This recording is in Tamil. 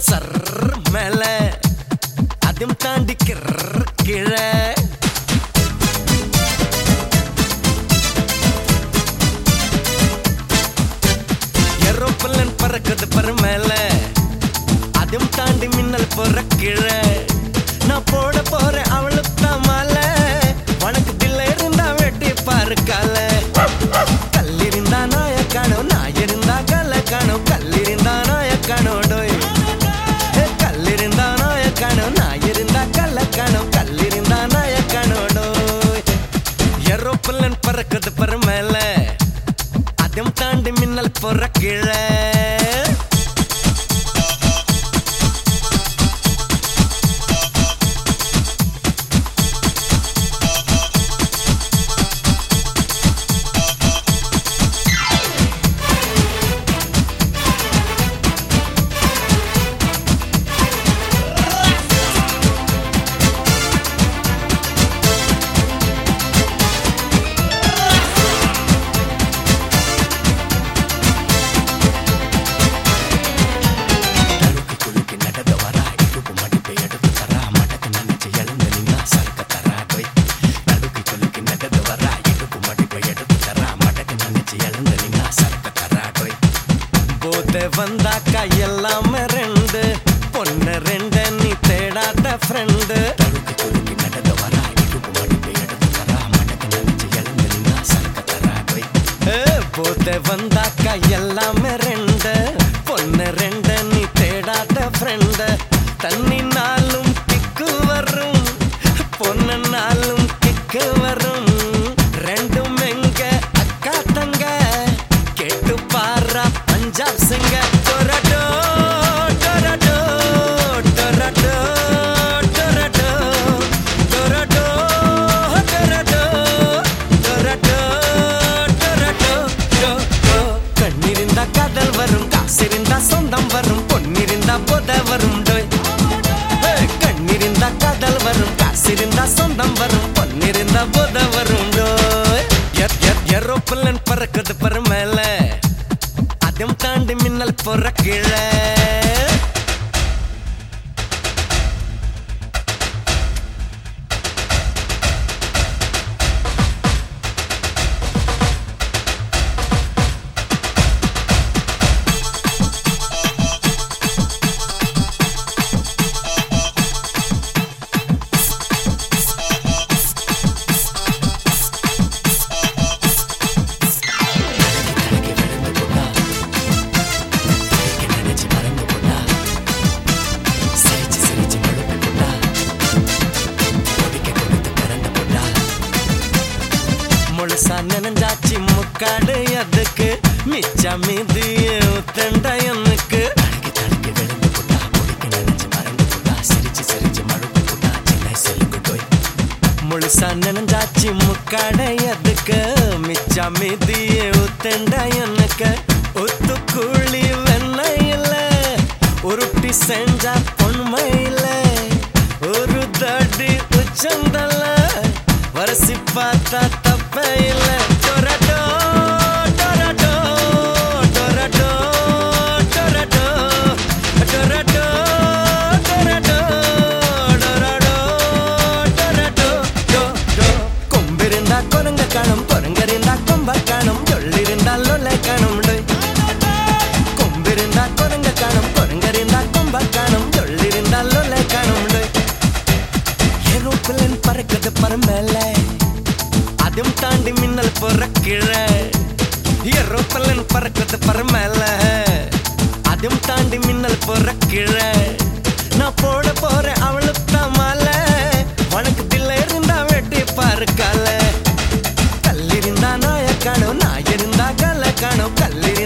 ஏரோப்ளேன் சர் மேல அதும் தாண்டி கீழே ஏரோப்ளேன் பறக்குது பரு மேல அதும் தாண்டி மின்னல் போற கீழே நான் போட போறேன் அவளுக்கு தான் மாலை உனக்கு தில்ல இருந்தா வெட்டி பாரு கால கல்லிருந்தா நாய காணும் நாய் இருந்தா கல்ல காணும் கல்லிருந்தா நாய காணும் டோய் கல்லிருந்தா நாய காணும் நாய் இருந்தா கல்ல காணும் கல்லிருந்தா நாய காணும் டோய் ஏரோப்ளேன் பறக்குது பரு மேல அதும் தாண்டி மின்னல் போற கீழே வந்தாக்கா எல்லாமே ரெண்டு பொண்ணு ரெண்டு நீ தேடாத ஃப்ரெண்டு போதே வந்தாக்கா எல்லாமே ரெண்டு பொண்ணு ரெண்டு நீ தேடாத ஃப்ரெண்டு தண்ணி நாளும் கிக்கு வரும் பொண்ணு நாளும் கிக்கு வரும் ரெண்டும் எங்க அக்கா தங்க கேட்டு பாரா பஞ்சாப் சிங்க டொரடோ டொரடோ டொரடோ டொரடோ டொரடோ டொரடோ டொரடோ டொரடோ கண்ணிருந்தா காதல் வரும் காசிருந்தா சொந்தம் வரும் பொன்னிருந்தா போத வரும் டோய் கண்ணிருந்தா காதல் வரும் காசிருந்தா சொந்தம் வரும் பொன்னிருந்தா போத வரும் டோய் ஏரோப்ளேன் பறக்குது பரு மேல அதும் தாண்டி மின்னல் போற கீழே முழுசா நனைஞ்சாச்சு முக்காடு அதுக்கு மிச்சா மீதி தண்டா எனக்கு முழுசா நனைஞ்சாச்சு முக்காடு அதுக்கு மிச்சா மீதி தண்டா எனக்கு ஒத்து கூலி வெண்ணையில உருட்டி செஞ்சா பொன்மையில ஒரு தடி உச்சந்தல வரசி பார்த்தா தப்பே இல்ல டொரடோ டொரடோ டொரடோ டொரடோ டொரடோ டொரடோ டொரடோ டொரடோ கொம்பிருந்தா கொரங்க காணும் கொரங்கரிந்தா கொம்ப காணும் சொல்லிருந்தா லொல்லை காணும் கொம்பிருந்தா கொரங்க காணும் கொரங்கரிந்தா கொம்ப காணும் சொல்லிருந்தா லொல்லை காணும் ஏரோப்ளேன் பறக்குது பரு மேல அதும் தாண்டி மின்னல் போற கீழே ஏரோப்ளேன் பறக்குது பரு மேல அதும் தாண்டி மின்னல் போற கீழே நான் போட போறேன் அவளுக்கு தான் மாலை உனக்கு தில்ல இருந்தா வெட்டி பாரு கால கல்லிருந்தா நாய காணும் நாய் இருந்தா கல்ல காணும் கல்லிரு